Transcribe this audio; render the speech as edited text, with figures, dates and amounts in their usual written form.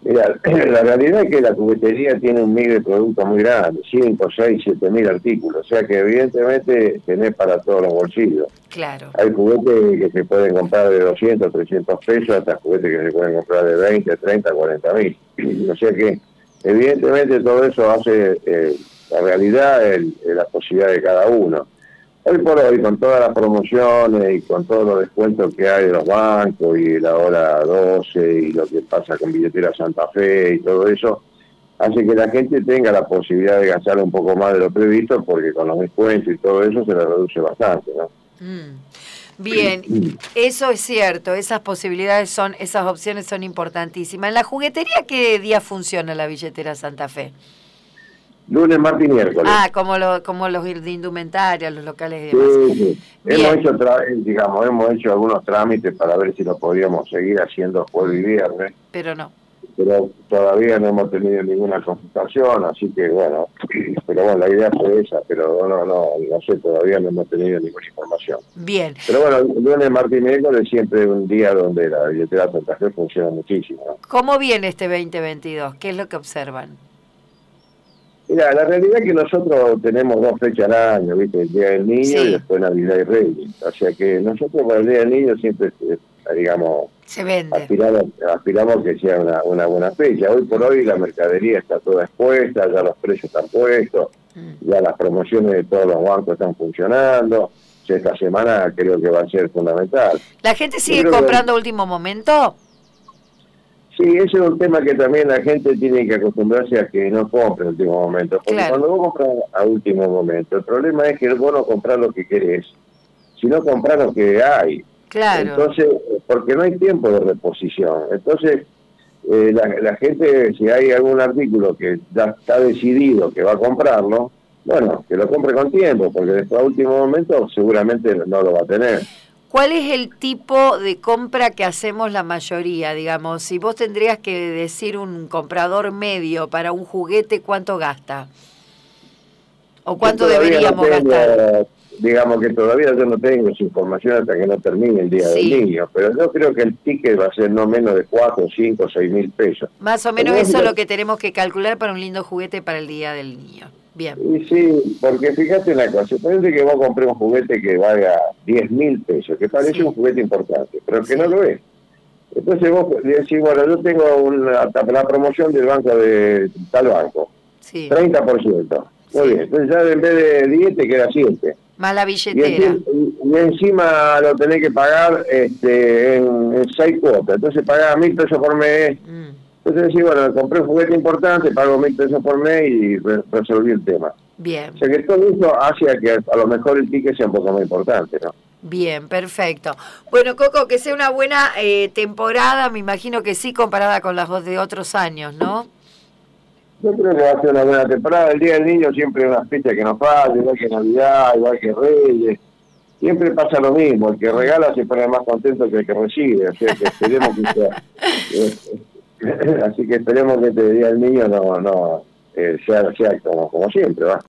Mira, la realidad es que la juguetería tiene un mix de productos muy grande, 5, 6, 7 mil artículos, o sea que evidentemente tenés para todos los bolsillos. Claro. Hay juguetes que se pueden comprar de 200, 300 pesos, hasta juguetes que se pueden comprar de 20, 30, 40 mil. O sea que evidentemente todo eso hace la realidad la posibilidad de cada uno. Hoy por hoy, con todas las promociones y con todos los descuentos que hay de los bancos y la hora 12 y lo que pasa con Billetera Santa Fe y todo eso, hace que la gente tenga la posibilidad de gastar un poco más de lo previsto, porque con los descuentos y todo eso se le reduce bastante, ¿no? Bien, eso es cierto, esas posibilidades esas opciones son importantísimas. ¿En la juguetería qué día funciona la Billetera Santa Fe? Lunes, martes y miércoles. Ah, como los de indumentaria, los locales y demás. Sí. Hemos hecho algunos trámites para ver si lo podíamos seguir haciendo jueves y viernes. Pero no. Pero todavía no hemos tenido ninguna consultación, así que bueno, la idea fue esa, pero no sé, todavía no hemos tenido ninguna información. Bien. Pero bueno, lunes, martes y miércoles siempre es un día donde la billetera Santa Fe funciona muchísimo, ¿no? ¿Cómo viene este 2022? ¿Qué es lo que observan? Mira, la realidad es que nosotros tenemos 2 fechas al año, ¿viste? El Día del Niño y después Navidad y Reyes. O sea que nosotros para el Día del Niño siempre, digamos, se vende. Aspiramos que sea una buena fecha. Hoy por hoy la mercadería está toda expuesta, ya los precios están puestos, ya las promociones de todos los bancos están funcionando. O sea, esta semana creo que va a ser fundamental. ¿La gente sigue comprando a último momento? Sí, ese es un tema que también la gente tiene que acostumbrarse a que no compre en último momento. Porque cuando vos compras a último momento, el problema es que vos no comprás lo que querés, sino comprás lo que hay. Claro. Entonces, porque no hay tiempo de reposición. Entonces, la gente, si hay algún artículo que ya está decidido que va a comprarlo, bueno, que lo compre con tiempo, porque después a último momento seguramente no lo va a tener. ¿Cuál es el tipo de compra que hacemos la mayoría? Digamos, si vos tendrías que decir un comprador medio para un juguete, ¿cuánto gasta? ¿O cuánto deberíamos gastar? Digamos que todavía yo no tengo esa información hasta que no termine el Día del Niño, pero yo creo que el ticket va a ser no menos de 4, 5, 6 mil pesos. Más o menos eso es lo que tenemos que calcular para un lindo juguete para el Día del Niño. Bien. Y sí, porque fíjate una cosa, parece que vos compré un juguete que valga 10 mil pesos, que parece un juguete importante, pero que no lo es. Entonces vos decís, bueno, yo tengo la promoción del banco de tal banco, 30%. Muy bien, entonces ya en vez de 10 te queda 7. Más la billetera. Y encima lo tenés que pagar en 6 cuotas, entonces pagás 1.000 pesos por mes. Entonces decís, bueno, compré un juguete importante, pago 1.000 pesos por mes y resolví el tema. Bien. O sea que todo eso hace a que a lo mejor el ticket sea un poco más importante, ¿no? Bien, perfecto. Bueno, Coco, que sea una buena temporada, me imagino que sí, comparada con las de otros años, ¿no? Yo creo que va a ser una buena temporada. El Día del Niño siempre es una fecha que nos falla, igual que Navidad, igual que Reyes. Siempre pasa lo mismo, el que regala se pone más contento que el que recibe, o sea que esperemos que sea... Así que esperemos que este Día del Niño sea como siempre, ¿va?